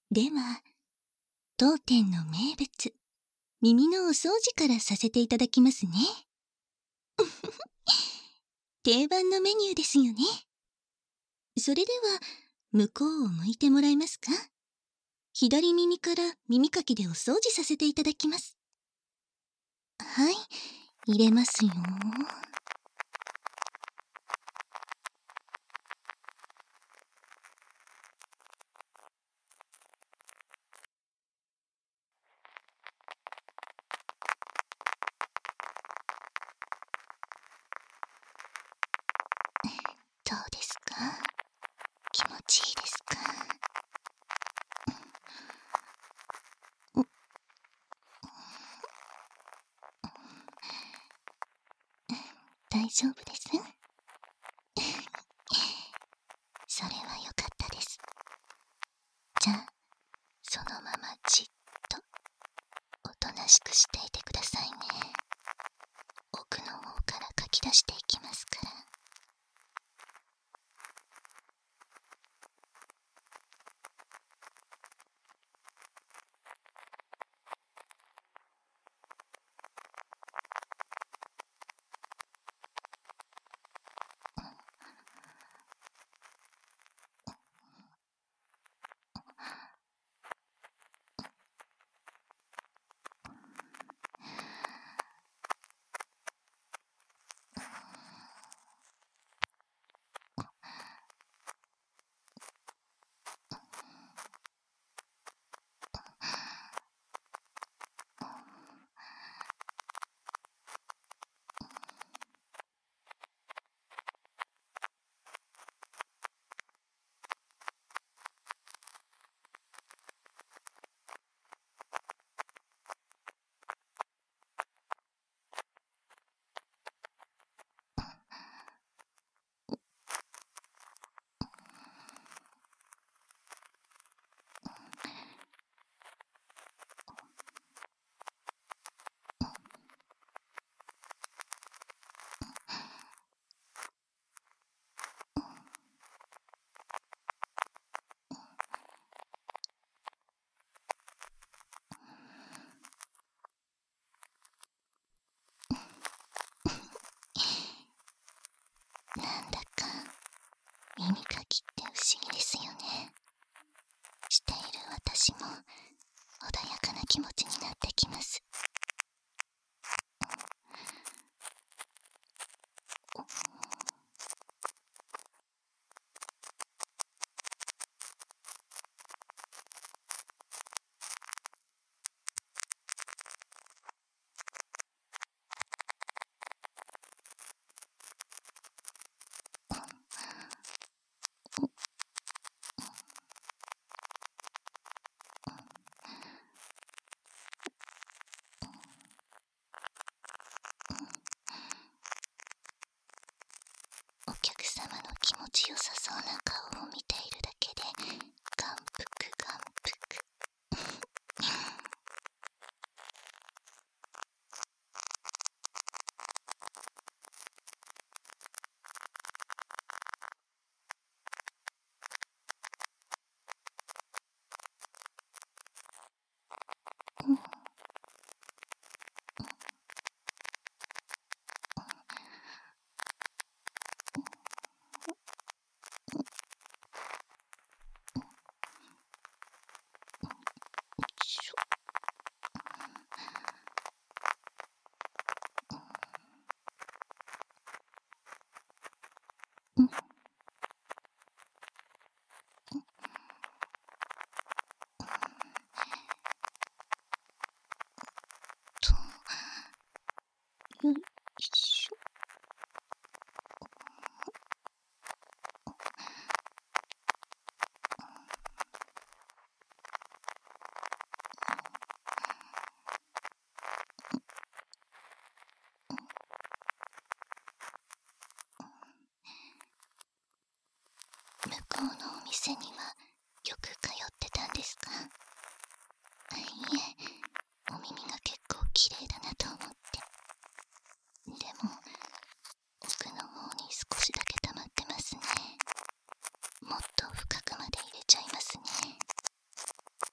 では、当店の名物、耳のお掃除からさせていただきますね。定番のメニューですよね。それでは、向こうを向いてもらえますか？左耳から耳かきでお掃除させていただきます。はい、入れますよ。どうですか？気持ちいいですか？大丈夫です。それはよかったです。じゃあ、そのままじっとおとなしくしていてくださいね。奥の方からかき出していきますから。なんだか耳かきって不思議ですよね。している私も穏やかな気持ちになってきます。お客様の気持ちよさそうな顔を見ているだけで感服感服。よいしょ。向こうのお店にはよく通ってたんですか？いえ、お耳が結構綺麗だなと思って。でも、奥の方に少しだけ溜まってますね。もっと深くまで入れちゃいますね。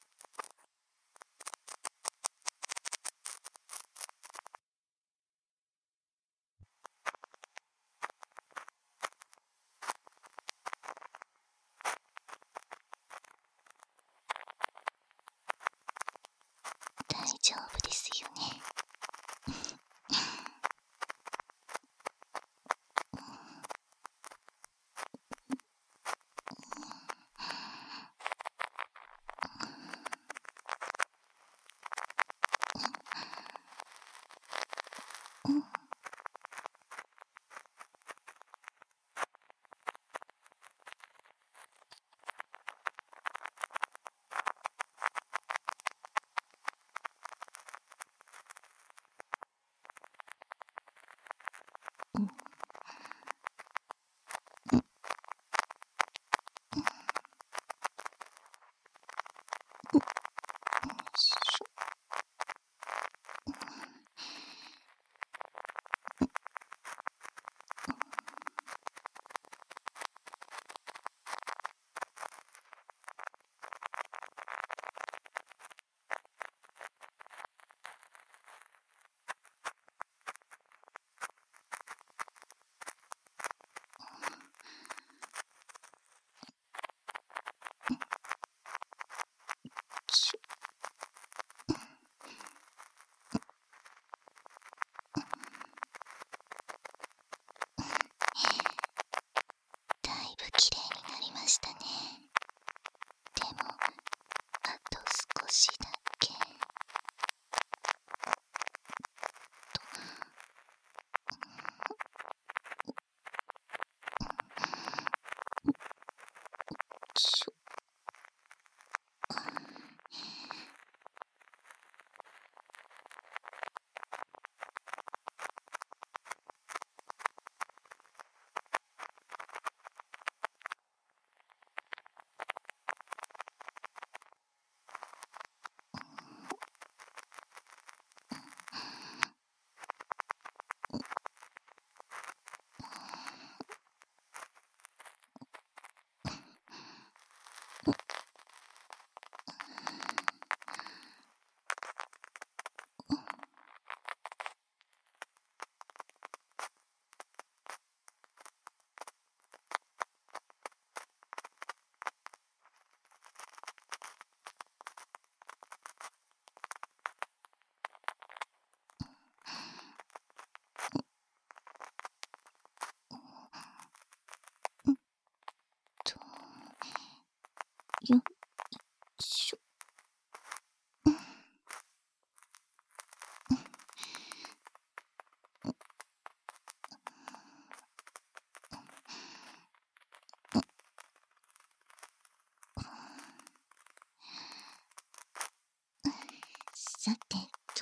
さてと、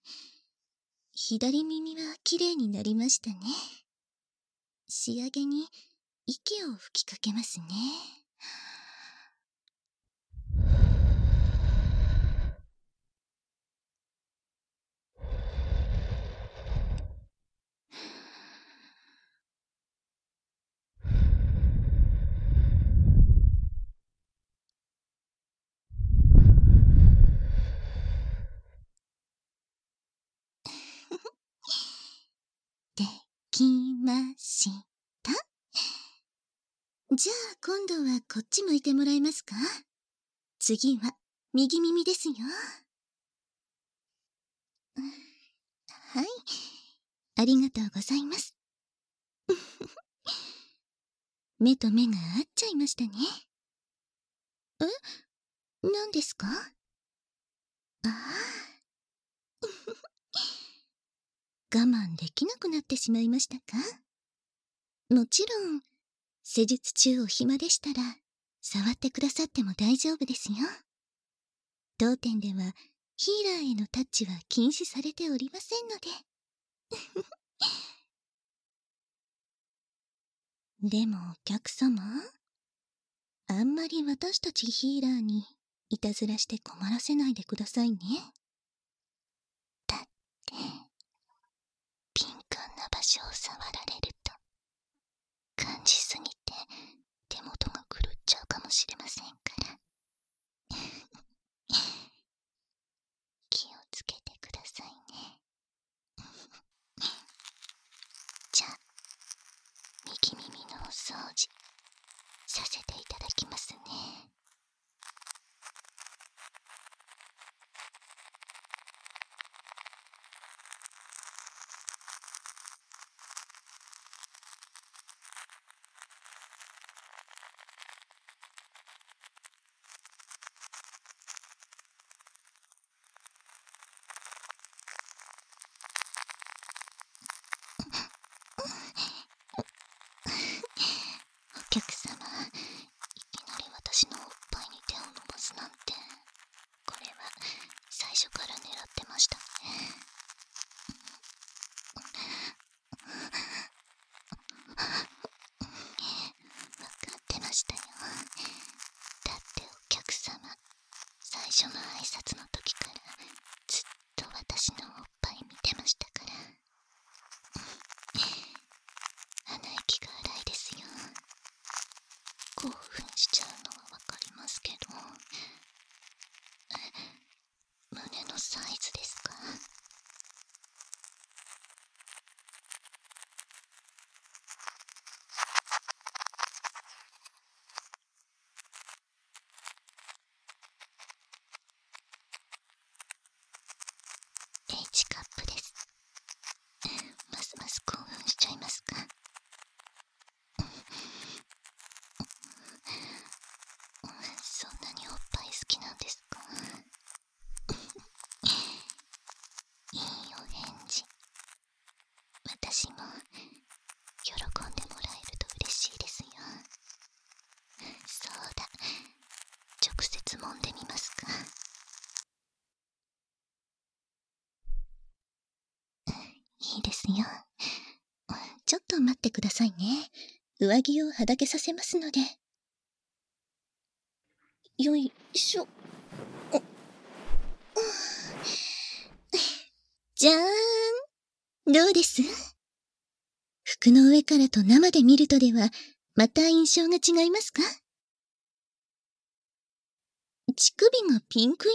左耳はきれいになりましたね。仕上げに息を吹きかけますね。できました。じゃあ今度はこっち向いてもらえますか？次は右耳ですよ。はい、ありがとうございます。目と目が合っちゃいましたね。え？何ですか？ああ。我慢できなくなってしまいましたか？もちろん、施術中お暇でしたら、触ってくださっても大丈夫ですよ。当店では、ヒーラーへのタッチは禁止されておりませんので。でもお客様、あんまり私たちヒーラーにいたずらして困らせないでくださいね。だって、敏感な場所を触られると、感じすぎて手元が狂っちゃうかもしれませんから。気をつけてくださいね。じゃあ、右耳のお掃除させていただきますね。お客様、いきなり私のおっぱいに手を伸ばすなんて、これは最初から狙ってましたね。わかってましたよ。だってお客様、最初の挨拶の時からずっと私のおっぱい見てましたから。鼻息が荒いですよ。興奮しちゃうのはわかりますけど、胸のサイズですか？H カップです。ますます興奮しちゃいますか？そんなにおっぱい好きなんですか？いいお返事。私も喜んでもらえると嬉しいですよ。そうだ、直接揉んでみますか？いいですよ。ちょっと待ってくださいね。上着をはだけさせますので。よいしょ。じゃーん。どうです？服の上からと生で見るとでは、また印象が違いますか？乳首がピンク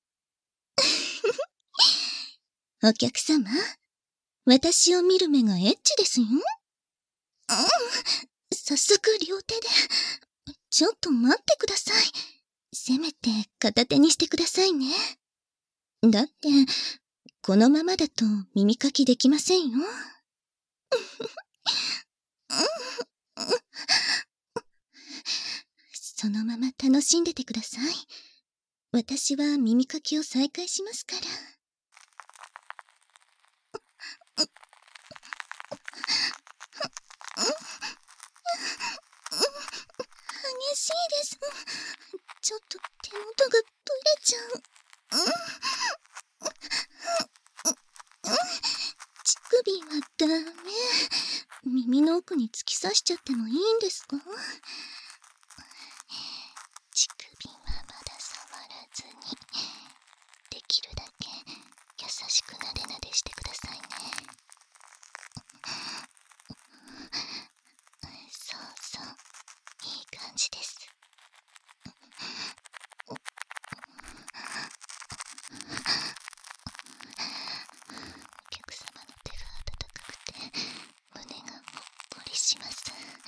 色？お客様、私を見る目がエッチですよ。早速両手で。ちょっと待ってください。せめて片手にしてくださいね。だって、このままだと耳かきできませんよ。そのまま楽しんでてください。私は耳かきを再開しますから。激しいです。ちょっと手元がブレちゃう。 首はダメ。耳の奥に突き刺しちゃってもいいんですか？乳首はまだ触らずに、できるだけ優しくなでなでしてくださいね。そうそう、いい感じです。お客様の手が温かくて胸がほっこりします。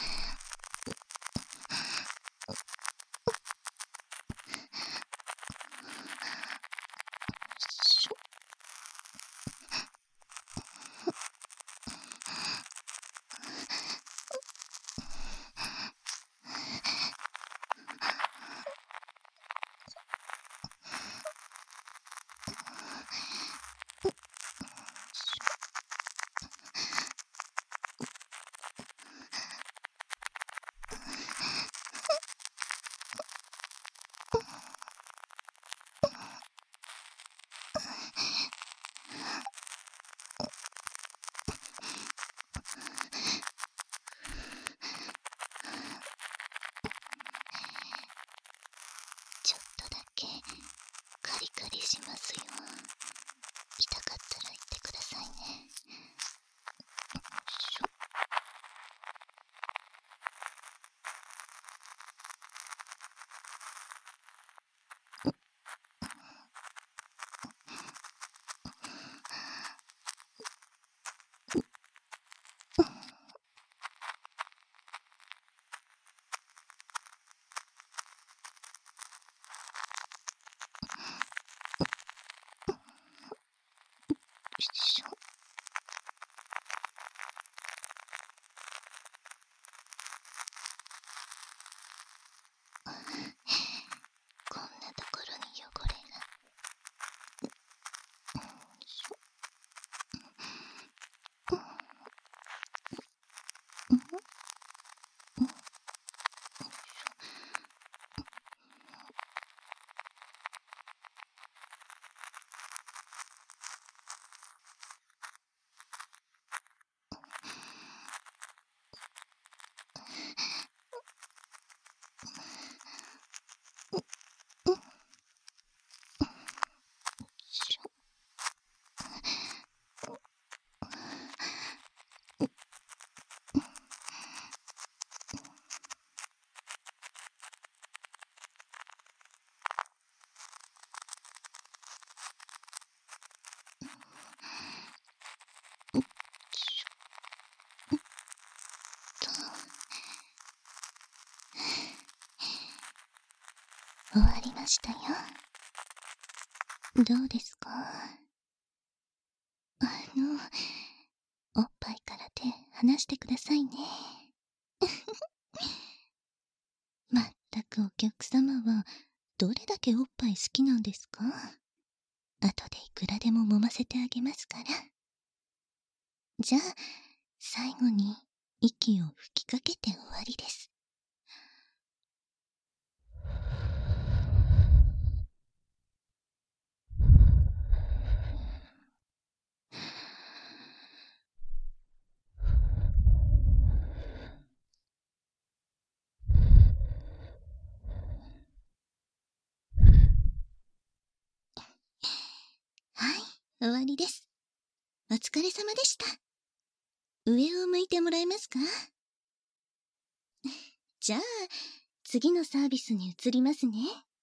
ちょっとだけカリカリしますよ。痛かったら言ってくださいね。こんなところに汚れが。終わりましたよ。どうですか？おっぱいから手離してくださいね。まったくお客様はどれだけおっぱい好きなんですか？後でいくらでも揉ませてあげますから。じゃあ最後に息を吹きかけて終わりです。はい、終わりです。お疲れ様でした。上を向いてもらえますか？じゃあ次のサービスに移りますね。